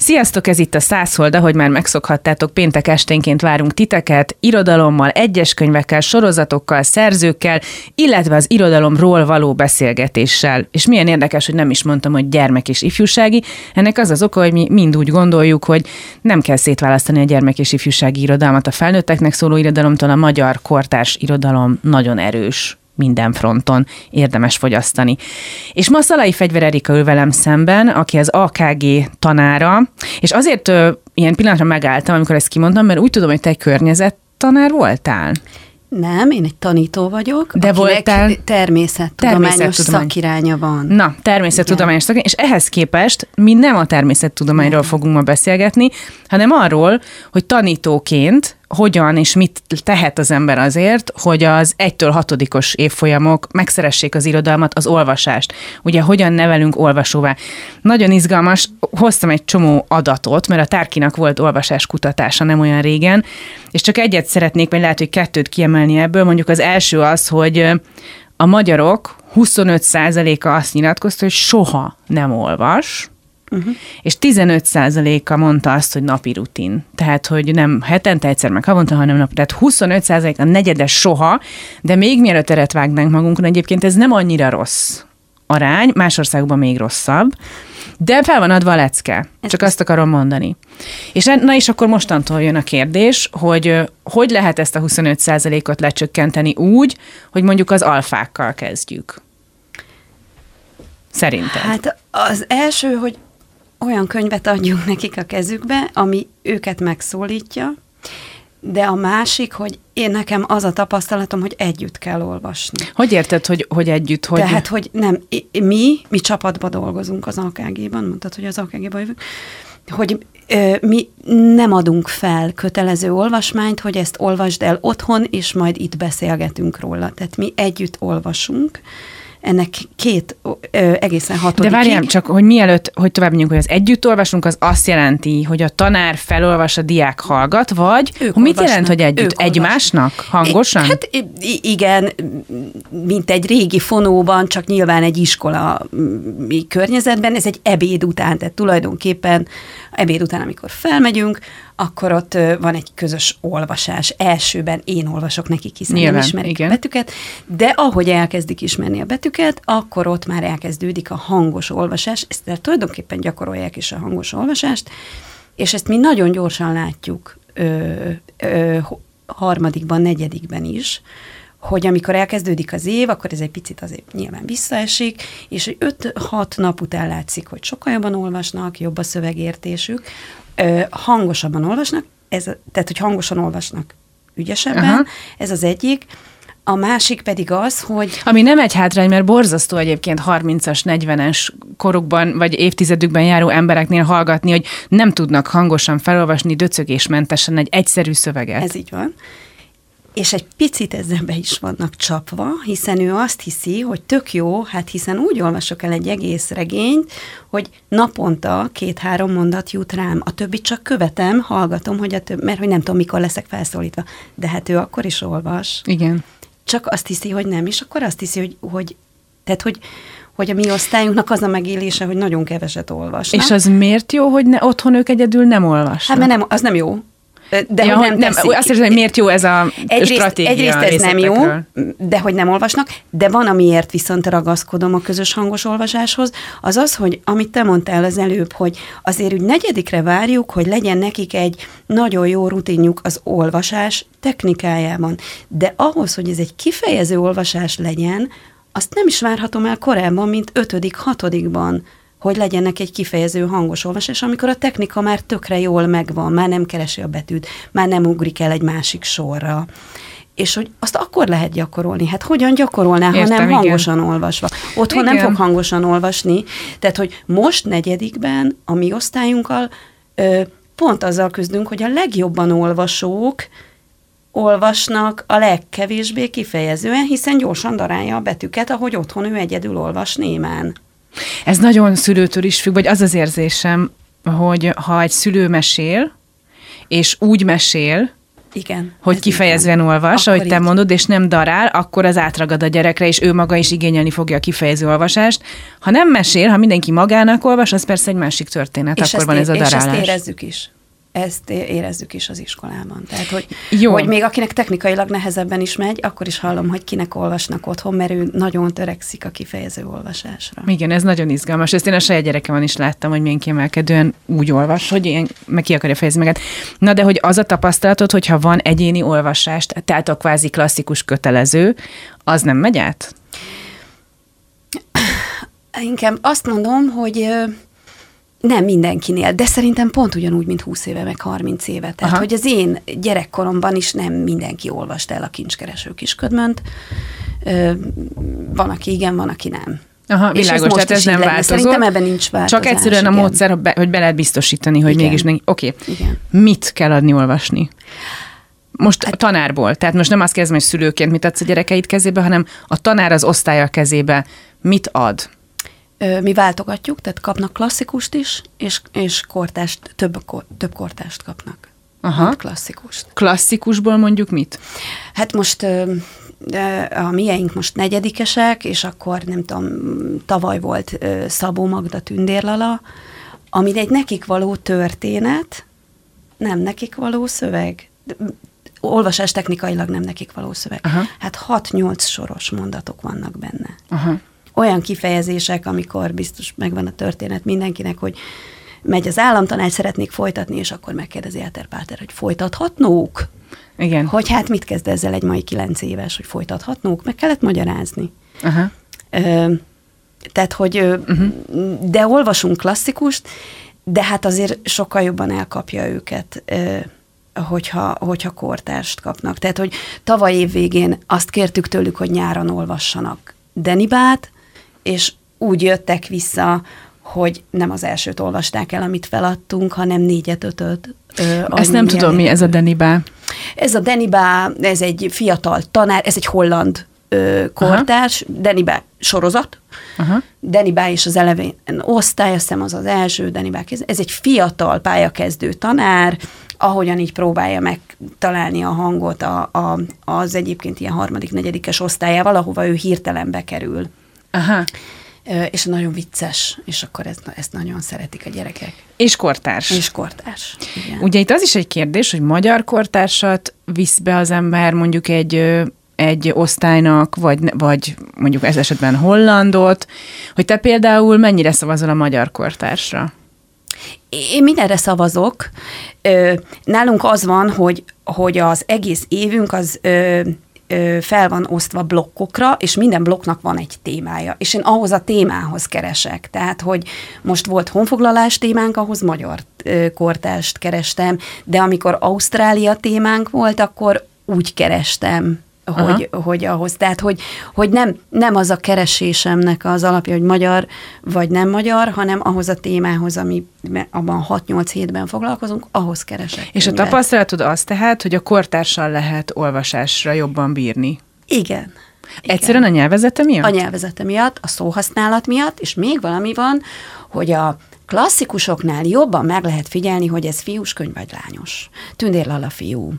Sziasztok, ez itt a 100 Hold, ahogy már megszokhattátok, péntek esténként várunk titeket, irodalommal, egyes könyvekkel, sorozatokkal, szerzőkkel, illetve az irodalomról való beszélgetéssel. És milyen érdekes, hogy nem is mondtam, hogy gyermek és ifjúsági. Ennek az az oka, hogy mi mind úgy gondoljuk, hogy nem kell szétválasztani a gyermek és ifjúsági irodalmat a felnőtteknek szóló irodalomtól. A magyar kortárs irodalom nagyon erős. Minden fronton érdemes fogyasztani. És ma Szalai Fegyver Erika ül velem szemben, aki az AKG tanára, és azért ilyen pillanatra megálltam, amikor ezt kimondtam, mert úgy tudom, hogy te egy környezettanár voltál. Nem, én egy tanító vagyok, de voltál természettudományos szakiránya van. Na, természettudományos szakirány, és ehhez képest mi nem a természettudományról fogunk ma beszélgetni, hanem arról, hogy tanítóként hogyan és mit tehet az ember azért, hogy az 1-től 6-os évfolyamok megszeressék az irodalmat, az olvasást. Ugye hogyan nevelünk olvasóvá. Nagyon izgalmas, hoztam egy csomó adatot, mert a Tárkinak volt olvasáskutatása nem olyan régen, és csak egyet szeretnék, vagy lehet, hogy 2 kiemelni ebből. Mondjuk az első az, hogy a magyarok 25%-a azt nyilatkozta, hogy soha nem olvas, és 15%-a mondta azt, hogy napi rutin. Tehát, hogy nem hetente egyszer meg havonta, hanem napi. Tehát 25% a negyedes soha, de még mielőtt eret vágnánk magunkon, egyébként ez nem annyira rossz arány, más országban még rosszabb, de fel van adva a lecke. Csak azt akarom mondani. És akkor mostantól jön a kérdés, hogy lehet ezt a 25%-ot lecsökkenteni úgy, hogy mondjuk az alfákkal kezdjük. Szerinted? Hát az első, hogy olyan könyvet adjunk nekik a kezükbe, ami őket megszólítja, de a másik, hogy nekem az a tapasztalatom, hogy együtt kell olvasni. Hogy érted, hogy együtt? Hogy... Tehát, hogy nem, mi csapatban dolgozunk az AKG-ban, mondtad, hogy az AKG-ban jövünk, hogy mi nem adunk fel kötelező olvasmányt, hogy ezt olvasd el otthon, és majd itt beszélgetünk róla. Tehát mi együtt olvasunk, ennek 2 egészen 6. De várjál csak, hogy mielőtt, hogy tovább menjünk, hogy az együtt olvasunk, az azt jelenti, hogy a tanár felolvas, a diák hallgat, vagy mit jelent, hogy együtt? Egymásnak? Hangosan? Hát igen, mint egy régi fonóban, csak nyilván egy iskola környezetben, ez egy ebéd után, tehát tulajdonképpen ebéd után, amikor felmegyünk, akkor ott van egy közös olvasás. Elsőben én olvasok nekik, hiszen nyilván, nem ismerik a betűket, de ahogy elkezdik ismerni a betűket, akkor ott már elkezdődik a hangos olvasás, ezt tulajdonképpen gyakorolják is a hangos olvasást, és ezt mi nagyon gyorsan látjuk 3., 4. is, hogy amikor elkezdődik az év, akkor ez egy picit azért nyilván visszaesik, és 5-6 nap után látszik, hogy sokkal jobban olvasnak, jobb a szövegértésük, hangosabban olvasnak, tehát, hogy hangosan olvasnak ügyesebben, ez az egyik. A másik pedig az, hogy... Ami nem egy hátrány, mert borzasztó egyébként 30-as, 40-es korukban, vagy évtizedükben járó embereknél hallgatni, hogy nem tudnak hangosan felolvasni döcögésmentesen egy egyszerű szöveget. Ez így van. És egy picit ezzel be is vannak csapva, hiszen ő azt hiszi, hogy tök jó, hát hiszen úgy olvasok el egy egész regényt, hogy naponta 2-3 mondat jut rám, a többit csak követem, hallgatom, mert hogy nem tudom, mikor leszek felszólítva. De hát ő akkor is olvas. Igen. Csak azt hiszi, hogy nem, és akkor azt hiszi, hogy a mi osztályunknak az a megélése, hogy nagyon keveset olvasnak. És az miért jó, hogy otthon ők egyedül nem olvasnak? Hát mert az nem jó. De ja, hogy nem azt hiszem, hogy miért jó ez a stratégia. Egyrészt ez nem jó, de hogy nem olvasnak, de van, amiért viszont ragaszkodom a közös hangos olvasáshoz, az az, hogy amit te mondtál az előbb, hogy azért úgy 4. várjuk, hogy legyen nekik egy nagyon jó rutinjuk az olvasás technikájában. De ahhoz, hogy ez egy kifejező olvasás legyen, azt nem is várhatom el korábban, mint 5., 6. hogy legyenek egy kifejező hangos olvasás, amikor a technika már tökre jól megvan, már nem keresi a betűt, már nem ugrik el egy másik sorra. És hogy azt akkor lehet gyakorolni. Hát hogyan gyakorolná, ha nem hangosan olvasva? Otthon nem fog hangosan olvasni. Tehát, hogy most 4. a mi osztályunkkal pont azzal küzdünk, hogy a legjobban olvasók olvasnak a legkevésbé kifejezően, hiszen gyorsan darálja a betűket, ahogy otthon ő egyedül olvas némán. Ez nagyon szülőtől is függ, vagy az az érzésem, hogy ha egy szülő mesél, és úgy mesél, Igen. Hogy kifejezően olvas, ahogy te mondod, és nem darál, akkor az átragad a gyerekre, és ő maga is igényelni fogja a kifejező olvasást. Ha nem mesél, ha mindenki magának olvas, az persze egy másik történet, és akkor van ez a darálás. És ezt érezzük is. Ezt érezzük is az iskolában. Tehát, hogy még akinek technikailag nehezebben is megy, akkor is hallom, hogy kinek olvasnak otthon, mert ő nagyon törekszik a kifejező olvasásra. Igen, ez nagyon izgalmas. Ezt én a saját gyerekemon is láttam, hogy milyen kiemelkedően úgy olvas, hogy ilyen, meg ki akarja fejezni magát. Na de hogy az a tapasztalatod, hogyha van egyéni olvasást, tehát a kvázi klasszikus kötelező, az nem megy át? Inkább azt mondom, hogy nem mindenkinél, de szerintem pont ugyanúgy, mint 20 éve, meg 30 éve. Tehát, hogy az én gyerekkoromban is nem mindenki olvasta el a Kincskereső Kisködmönt. Van, aki igen, van, aki nem. Aha, világos, tehát ez nem változó. Szerintem ebben nincs változás. Csak egyszerűen a módszer, hogy be lehet biztosítani, hogy igen. mégis oké. Mit kell adni olvasni? Most a tanárból, tehát most nem azt kezdem, hogy szülőként mit adsz a gyerekeid kezébe, hanem a tanár az osztálya kezébe mit ad? Mi váltogatjuk, tehát kapnak klasszikust is, és kortást, több kortást kapnak. Aha. Klasszikust. Klasszikusból mondjuk mit? Hát most a mieink most negyedikesek, és akkor nem tudom, tavaly volt Szabó Magda Tündérlala, ami egy nekik való történet, nem nekik való szöveg. Olvasás technikailag nem nekik való szöveg. Aha. Hát 6-8 soros mondatok vannak benne. Aha. Olyan kifejezések, amikor biztos megvan a történet mindenkinek, hogy megy az államtanács, szeretnék folytatni, és akkor megkérdezi Áter Páter, hogy folytathatnók? Igen. Hogy hát mit kezd ezzel egy mai 9 éves, hogy folytathatnók? Meg kellett magyarázni. Aha. Tehát, hogy de olvasunk klasszikust, de hát azért sokkal jobban elkapja őket, hogyha kortást kapnak. Tehát, hogy tavaly év végén azt kértük tőlük, hogy nyáron olvassanak Denibát, és úgy jöttek vissza, hogy nem az elsőt olvasták el, amit feladtunk, hanem 4-5-öt. Ezt nem tudom, mi ez a Denibá. Ez a Denibá, ez egy fiatal tanár, ez egy holland kortárs, Denibá sorozat. Aha. Denibá és az elevén osztály, azt hiszem az első Denibá. Ez egy fiatal pályakezdő tanár, ahogyan így próbálja megtalálni a hangot az egyébként ilyen 3.-4. osztályával, ahova ő hirtelen bekerül. Aha. És nagyon vicces, és akkor ezt nagyon szeretik a gyerekek. És kortárs. És kortárs, igen. Ugye itt az is egy kérdés, hogy magyar kortársat visz be az ember mondjuk egy osztálynak, vagy mondjuk ez esetben hollandot, hogy te például mennyire szavazol a magyar kortársra? Én mindenre szavazok. Nálunk az van, hogy az egész évünk az fel van osztva blokkokra, és minden blokknak van egy témája. És én ahhoz a témához keresek. Tehát, hogy most volt honfoglalás témánk, ahhoz magyar kortárst kerestem, de amikor Ausztrália témánk volt, akkor úgy kerestem, hogy ahhoz. Tehát, hogy nem az a keresésemnek az alapja, hogy magyar vagy nem magyar, hanem ahhoz a témához, ami abban 6-8 hétben foglalkozunk, ahhoz keresek. És a tapasztalatod az tehát, hogy a kortárssal lehet olvasásra jobban bírni? Igen. Egyszerűen a nyelvezete miatt? A nyelvezete miatt, a szóhasználat miatt, és még valami van, hogy a klasszikusoknál jobban meg lehet figyelni, hogy ez fiús könyv vagy lányos. Tündérlala fiú,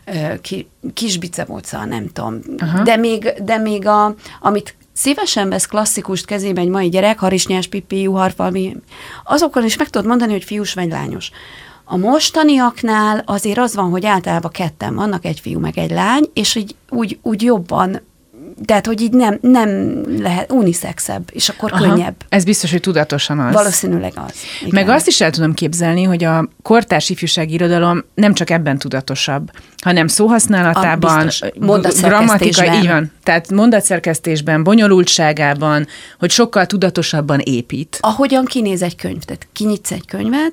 Kisbicebóca, nem tudom. De még amit szívesen vesz klasszikust kezébe egy mai gyerek, Harisnyás Pippi, Juharfalvi, azokon is meg tudod mondani, hogy fiús vagy lányos. A mostaniaknál azért az van, hogy általában ketten vannak, egy fiú meg egy lány, és így úgy jobban, tehát, hogy így nem lehet uniszexebb, és akkor könnyebb. Ez biztos, hogy tudatosan az. Valószínűleg az. Igen. Meg azt is el tudom képzelni, hogy a kortárs ifjúsági irodalom nem csak ebben tudatosabb, hanem szóhasználatában, grammatikai, így van. Tehát mondatszerkesztésben, bonyolultságában, hogy sokkal tudatosabban épít. Ahogyan kinéz egy könyv, tehát kinyitsz egy könyvet,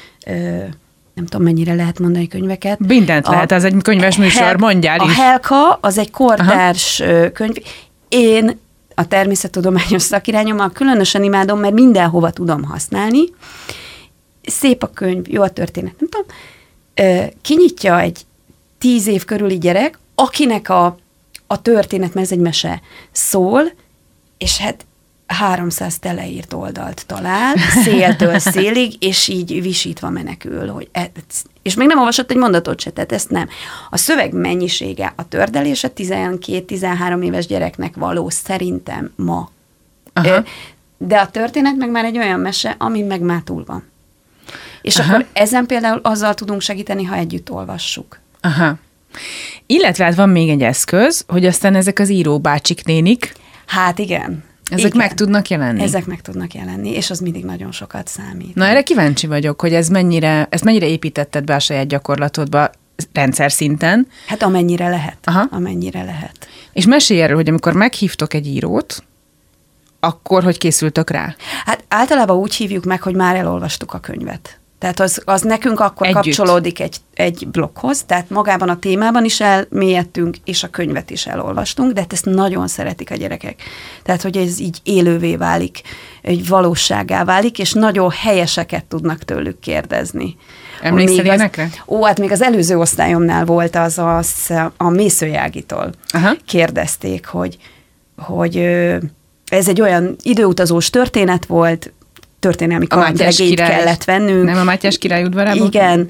nem tudom, mennyire lehet mondani könyveket. Mindent lehet, az egy könyves műsor, mondjál is. A Helka az egy kortárs könyv. Én a természettudományos szakirányommal különösen imádom, mert mindenhova tudom használni. Szép a könyv, jó a történet, nem tudom. Kinyitja egy 10 év körüli gyerek, akinek a történet, mert ez egy mese, szól, és hát 300 teleírt oldalt talál, széltől szélig, és így visítva menekül, hogy és még nem olvasott egy mondatot se, tehát ezt nem. A szöveg mennyisége, a tördelése 12-13 éves gyereknek való szerintem ma. Aha. De a történet meg már egy olyan mese, ami meg már túl van. És akkor ezen például azzal tudunk segíteni, ha együtt olvassuk. Aha. Illetve hát van még egy eszköz, hogy aztán ezek az íróbácsik nénik, Hát igen. ezek igen. meg tudnak jelenni. Ezek meg tudnak jelenni, és az mindig nagyon sokat számít. Na erre kíváncsi vagyok, hogy ezt mennyire építetted be a saját gyakorlatodba rendszer szinten. Hát amennyire lehet. Aha. Amennyire lehet. És mesélj erről, hogy amikor meghívtok egy írót, akkor hogy készültök rá? Hát általában úgy hívjuk meg, hogy már elolvastuk a könyvet. Tehát az nekünk akkor Együtt. kapcsolódik egy blokkhoz, tehát magában a témában is elmélyedtünk, és a könyvet is elolvastunk, de hát ezt nagyon szeretik a gyerekek. Tehát, hogy ez így élővé válik, egy valóságá válik, és nagyon helyeseket tudnak tőlük kérdezni. Emlékszel ilyenekre? Hát még az előző osztályomnál volt az a Mészői Ágitól. Aha. Kérdezték, hogy ez egy olyan időutazós történet volt, történelmi kalandregényt kellett vennünk. Nem a Mátyás király udvarából? Igen,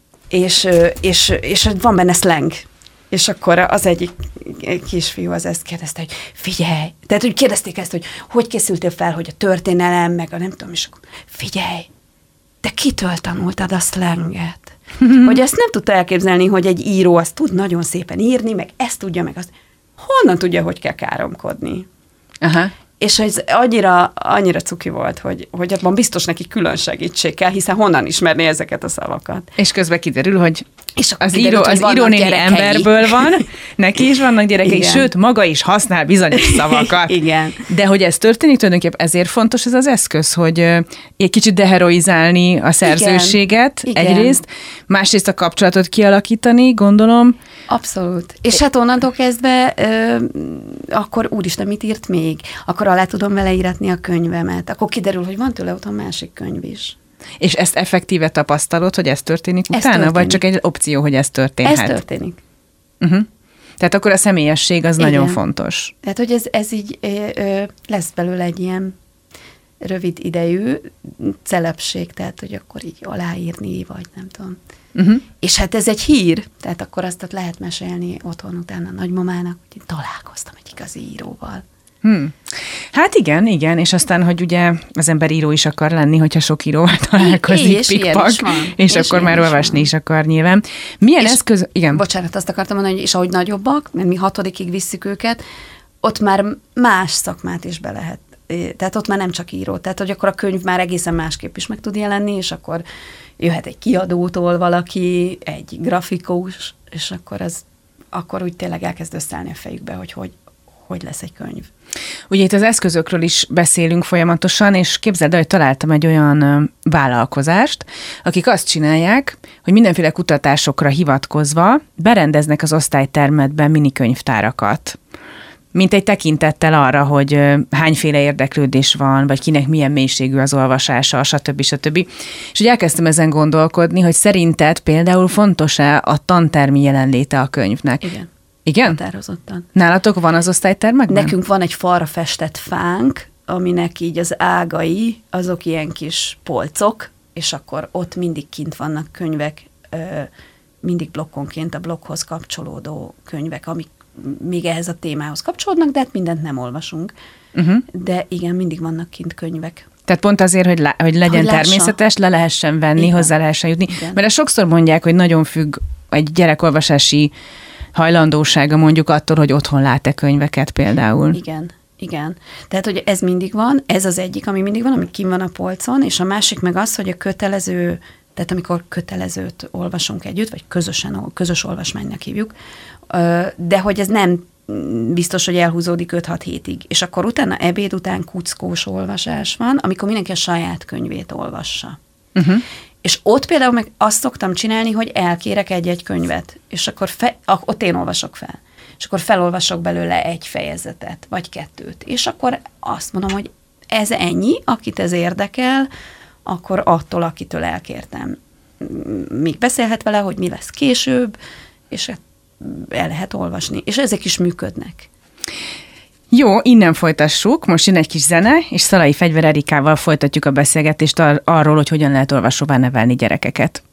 és van benne slang. És akkor az egyik kisfiú az ezt kérdezte, hogy figyelj, tehát úgy kérdezték ezt, hogy készültél fel, hogy a történelem, meg a nem tudom, és akkor figyelj, te kitől tanultad a slanget? Hogy ezt nem tudta elképzelni, hogy egy író azt tud nagyon szépen írni, meg ezt tudja, meg azt. Honnan tudja, hogy kell káromkodni? Aha. És ez annyira cuki volt, hogy abban biztos neki külön segítség kell, hiszen honnan ismerné ezeket a szavakat. És közben kiderül, hogy És az írónéni emberből van, neki is vannak gyerekei, Igen. sőt, maga is használ bizonyos szavakat. Igen. De hogy ez történik, tulajdonképpen ezért fontos ez az eszköz, hogy egy kicsit deheroizálni a szerzőséget Igen. egyrészt, másrészt a kapcsolatot kialakítani, gondolom. Abszolút. És hát onnantól kezdve akkor úristen, mit írt még? Akkor alá tudom vele íratni a könyvemet. Akkor kiderül, hogy van tőle otthon másik könyv is. És ezt effektíve tapasztalod, hogy ez történik Ez utána? történik. Vagy csak egy opció, hogy ez történhet? Ez történik. Uh-huh. Tehát akkor a személyesség az Igen. nagyon fontos. Tehát, hogy ez így lesz belőle egy ilyen rövid idejű celebség, tehát, hogy akkor így aláírni, vagy nem tudom. Uh-huh. És hát ez egy hír, tehát akkor azt ott lehet mesélni otthon utána a nagymamának, hogy én találkoztam egy igazi íróval. Hát igen, és aztán, hogy ugye az ember író is akar lenni, hogyha sok íróval találkozik, és ilyen pikpak, is van. és És akkor ilyen már is olvasni van. is akar nyilván. Milyen És eszköz... Igen. Bocsánat, azt akartam mondani, hogy és ahogy nagyobbak, mert mi 6-ig visszük őket, ott már más szakmát is be lehet. Tehát ott már nem csak író. Tehát, hogy akkor a könyv már egészen másképp is meg tud jelenni, és akkor jöhet egy kiadótól valaki, egy grafikus, és akkor úgy tényleg elkezd összeállni a fejükbe, hogy lesz egy könyv. Ugye itt az eszközökről is beszélünk folyamatosan, és képzeld el, hogy találtam egy olyan vállalkozást, akik azt csinálják, hogy mindenféle kutatásokra hivatkozva berendeznek az osztálytermetben minikönyvtárakat. Mint egy tekintettel arra, hogy hányféle érdeklődés van, vagy kinek milyen mélységű az olvasása, stb. És úgy elkezdtem ezen gondolkodni, hogy szerinted például fontos-e a tantermi jelenléte a könyvnek? Igen. Igen? Határozottan. Nálatok van az osztálytermekben? Nekünk van egy falra festett fánk, aminek így az ágai, azok ilyen kis polcok, és akkor ott mindig kint vannak könyvek, mindig blokkonként a blokkhoz kapcsolódó könyvek, amik még ehhez a témához kapcsolódnak, de hát mindent nem olvasunk. Uh-huh. De igen, mindig vannak kint könyvek. Tehát pont azért, hogy legyen természetes, le lehessen venni, igen. Hozzá lehessen jutni. Igen. Mert sokszor mondják, hogy nagyon függ egy gyerekolvasási hajlandósága mondjuk attól, hogy otthon lát-e könyveket például. Igen. Tehát, hogy ez mindig van, ez az egyik, ami mindig van, ami kint van a polcon, és a másik meg az, hogy a kötelező, tehát amikor kötelezőt olvasunk együtt, vagy közös olvasmánynak hívjuk, de hogy ez nem biztos, hogy elhúzódik 5-6 hétig. És akkor utána ebéd után kuckós olvasás van, amikor mindenki a saját könyvét olvassa. Uh-huh. És ott például meg azt szoktam csinálni, hogy elkérek egy-egy könyvet, és akkor ott én olvasok fel. És akkor felolvasok belőle egy fejezetet, vagy 2, és akkor azt mondom, hogy ez ennyi, akit ez érdekel, akkor attól, akitől elkértem. Még beszélhet vele, hogy mi lesz később, és el lehet olvasni. És ezek is működnek. Jó, innen folytassuk. Most jön egy kis zene, és Szalai Fegyver Erikával folytatjuk a beszélgetést arról, hogy hogyan lehet olvasóvá nevelni gyerekeket.